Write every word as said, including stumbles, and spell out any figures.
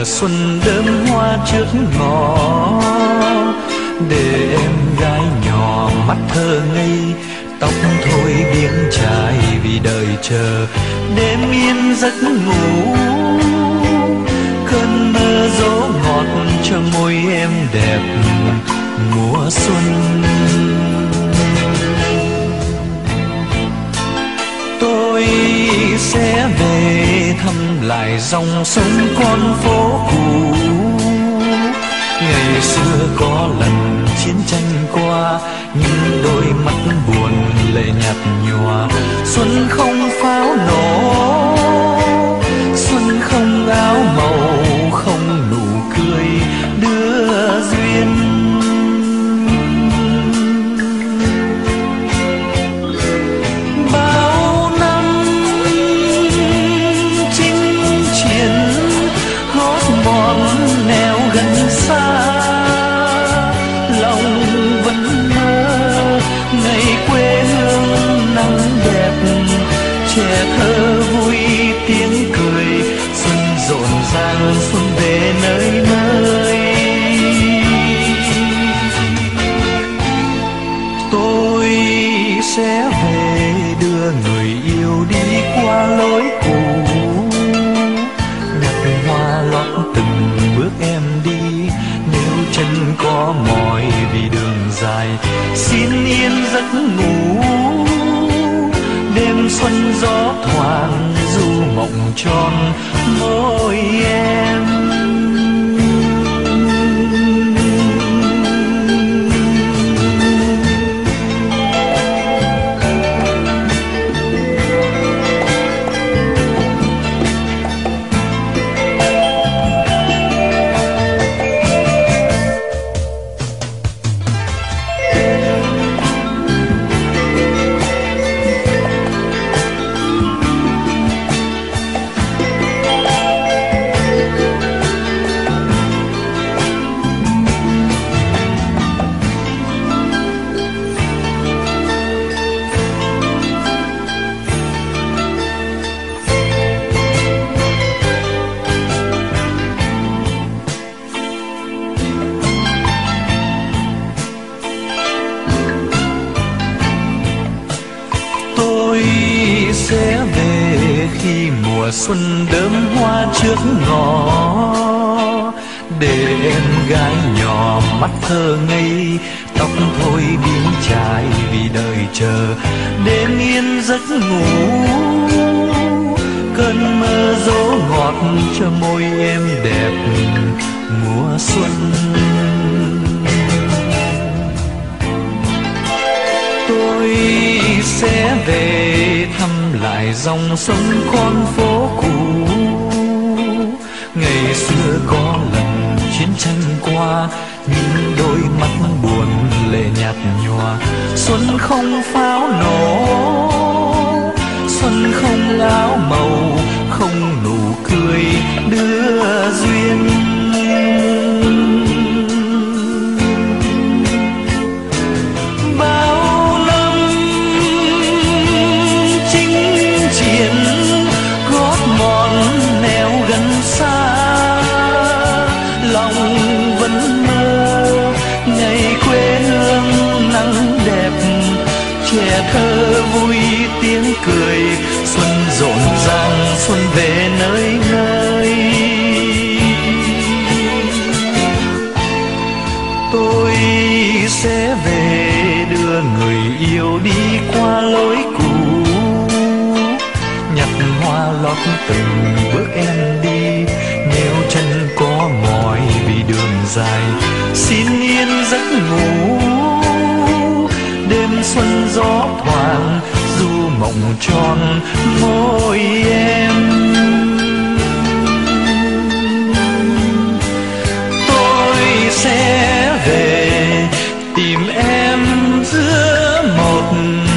mùa xuân đơm hoa trước ngõ, để em gái nhỏ mắt thơ ngây, tóc thôi biếng trai vì đời chờ. Đêm yên giấc ngủ, cơn mơ dỗ ngọt cho môi em đẹp mùa xuân. Tôi sẽ về thăm lại dòng sông con phố cũ, ngày xưa có lần chiến tranh qua, nhưng đôi mắt buồn lệ nhạt nhòa. Xuân không pháo nổ, xuân không áo màu, không nụ cười đưa duyên. Bao năm chinh chiến gót mòn nẻo gần xa, lòng vẫn mơ ngày quê hương nắng đẹp. Trẻ thơ vui tiếng cười, xuân rộn ràng xuân về nơi nơi. Tôi sẽ về đưa người yêu đi qua lối cũ, nhặt hoa lót từng bước em đi. Nếu chân có mỏi vì đường dài, xin yên giấc ngủ. Đêm xuân gió thoảng du mộng tròn môi em. Sẽ về khi mùa xuân đơm hoa trước ngõ, để em gái nhỏ mắt thơ ngây, tóc thôi biếng trai vì đời chờ. Đêm yên giấc ngủ, cơn mơ dỗ ngọt cho môi em đẹp mùa xuân. Tôi sẽ về thăm lại dòng sông con phố cũ, ngày xưa có lần chiến tranh qua, nhưng đôi mắt buồn lệ nhạt nhòa. Xuân không pháo nổ, xuân không áo màu, không nụ cười đưa duyên. Trẻ thơ vui tiếng cười, xuân rộn ràng xuân về nơi nơi. Tôi sẽ về đưa người yêu đi qua lối cũ, nhặt hoa lót từng bước em đi. Nếu chân có mỏi vì đường dài, xin yên giấc ngủ. Đêm xuân gió thoảng du mộng tròn môi em. Tôi sẽ về tìm em giữa một